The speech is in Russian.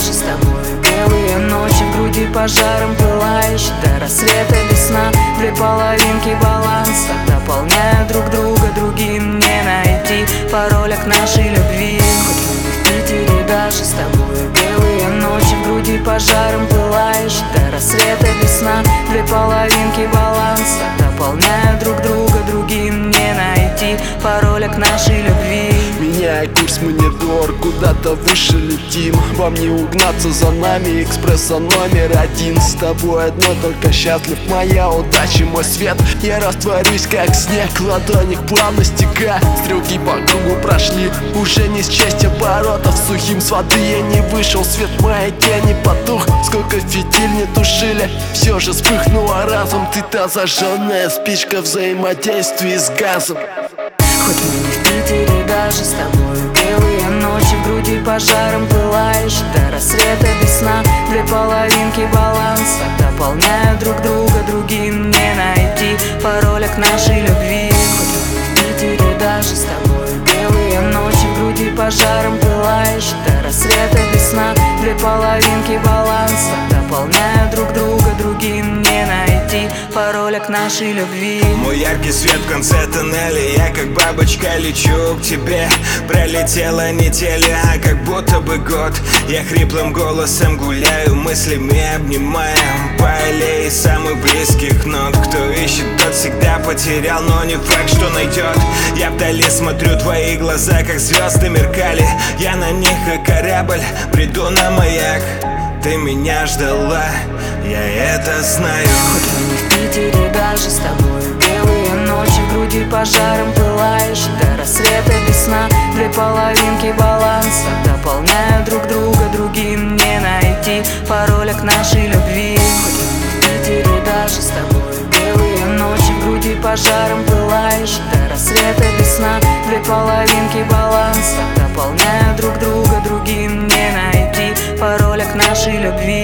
даже с тобой. Белые ночи в груди пожаром пылаешь. До рассвета весна, две половинки баланс. Так дополняют друг друга, другим не найти пароля к нашей любви. Хоть мы не в Питере, даже с тобой. Белые ночи в груди пожаром пылаешь. До рассвета весна, две половинки баланс. Так дополняют друг друга, другим не найти пароля к нашей любви. Меняя курс, мы не двор, куда-то выше летим. Вам не угнаться за нами, экспресса номер один. С тобой одно, только счастлив, моя удача, мой свет. Я растворюсь, как снег, ладони плавно стека. Стрелки по кругу прошли, уже не счесть оборотов. Сухим с воды я не вышел, свет моей тени потух. Сколько фитиль не тушили, все же вспыхнула разум. Ты та зажженная спичка взаимодействия с газом. Хоть мы не в Питере, даже с тобой. Белые ночи в груди пожаром пылаешь. До рассвета весна, две половинки баланс. Так дополняют друг друга, другим не найти пароля к нашей любви. Хоть мы не в Питере, даже с тобой. Белые ночи в груди пожаром пылаешь. До рассвета весна, две половинки баланс. Так дополняют друг друга, другим не найти пароля к нашей любви. Мой яркий свет в конце тоннеля, я как бабочка лечу к тебе. Пролетела неделя, как будто бы год. Я хриплым голосом гуляю, мыслями обнимая по аллее самых близких нот. Кто ищет, тот всегда потерял, но не факт, что найдет. Я вдали смотрю, твои глаза как звезды меркали. Я на них как корабль, приду на маяк. Ты меня ждала, я это знаю. Хоть мы не в Питере, даже с тобой. Белые ночи в груди пожаром пылаешь. До рассвета весна, две половинки баланс. Так дополняют друг друга, другим не найти пароля к нашей любви. Хоть мы не в Питере, даже с тобой. Белые ночи в груди пожаром пылаешь. До рассвета весна, две половинки баланс. Так дополняют друг друга, другим не найти пароля к нашей любви.